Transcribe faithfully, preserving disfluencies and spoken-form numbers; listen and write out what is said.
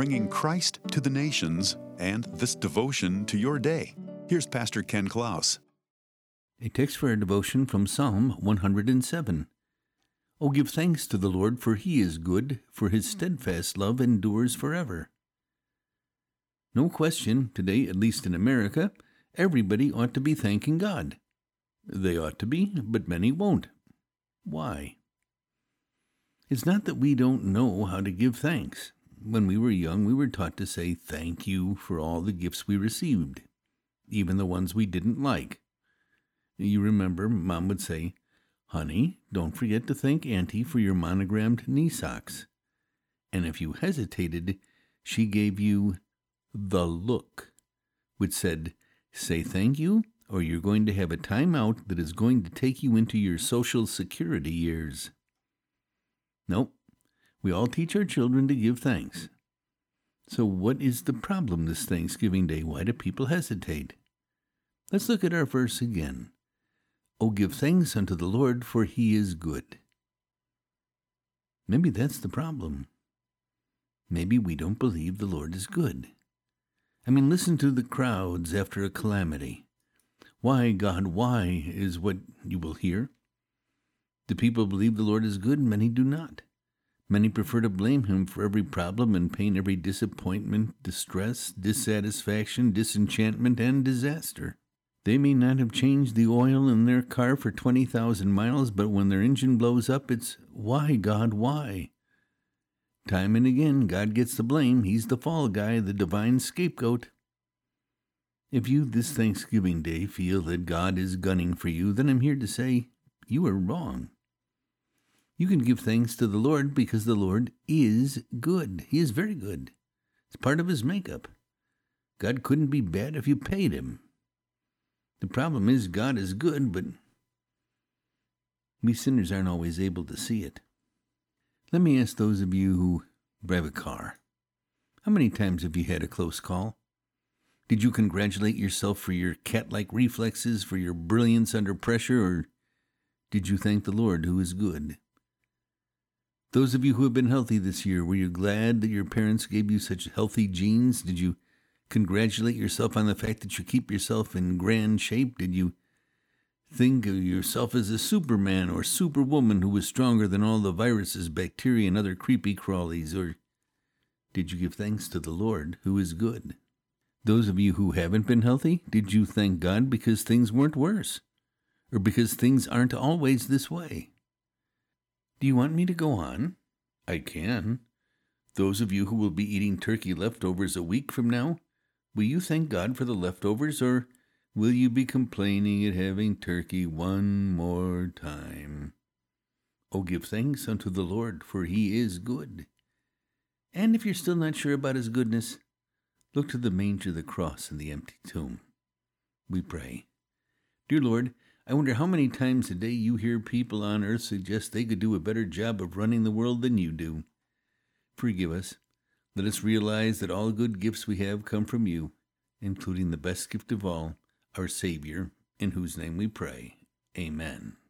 bringing Christ to the nations and this devotion to your day. Here's Pastor Ken Klaus. A text for our devotion from Psalm one hundred seven. Oh, give thanks to the Lord, for he is good, for his steadfast love endures forever. No question, today, at least in America, everybody ought to be thanking God. They ought to be, but many won't. Why? It's not that we don't know how to give thanks. When we were young, we were taught to say thank you for all the gifts we received, even the ones we didn't like. You remember, Mom would say, "Honey, don't forget to thank Auntie for your monogrammed knee socks." And if you hesitated, she gave you the look, which said, say thank you, or you're going to have a timeout that is going to take you into your Social Security years. Nope, we all teach our children to give thanks. So what is the problem this Thanksgiving Day? Why do people hesitate? Let's look at our verse again. Oh, give thanks unto the Lord, for he is good. Maybe that's the problem. Maybe we don't believe the Lord is good. I mean, listen to the crowds after a calamity. Why, God, why, is what you will hear. Do people believe the Lord is good? Many do not. Many prefer to blame him for every problem and pain, every disappointment, distress, dissatisfaction, disenchantment, and disaster. They may not have changed the oil in their car for twenty thousand miles, but when their engine blows up, it's, why, God, why? Time and again, God gets the blame. He's the fall guy, the divine scapegoat. If you this Thanksgiving Day feel that God is gunning for you, then I'm here to say you are wrong. You can give thanks to the Lord because the Lord is good. He is very good. It's part of his makeup. God couldn't be bad if you paid him. The problem is God is good, but we sinners aren't always able to see it. Let me ask those of you who drive a car, how many times have you had a close call? Did you congratulate yourself for your cat-like reflexes, for your brilliance under pressure, or did you thank the Lord who is good? Those of you who have been healthy this year, were you glad that your parents gave you such healthy genes? Did you congratulate yourself on the fact that you keep yourself in grand shape? Did you think of yourself as a superman or superwoman who was stronger than all the viruses, bacteria, and other creepy crawlies? Or did you give thanks to the Lord who is good? Those of you who haven't been healthy, did you thank God because things weren't worse? Or because things aren't always this way? Do you want me to go on? I can. Those of you who will be eating turkey leftovers a week from now, will you thank God for the leftovers, or will you be complaining at having turkey one more time? Oh, give thanks unto the Lord, for he is good. And if you're still not sure about his goodness, look to the manger, the cross, and the empty tomb. We pray. Dear Lord, I wonder how many times a day you hear people on earth suggest they could do a better job of running the world than you do. Forgive us. Let us realize that all good gifts we have come from you, including the best gift of all, our Savior, in whose name we pray. Amen.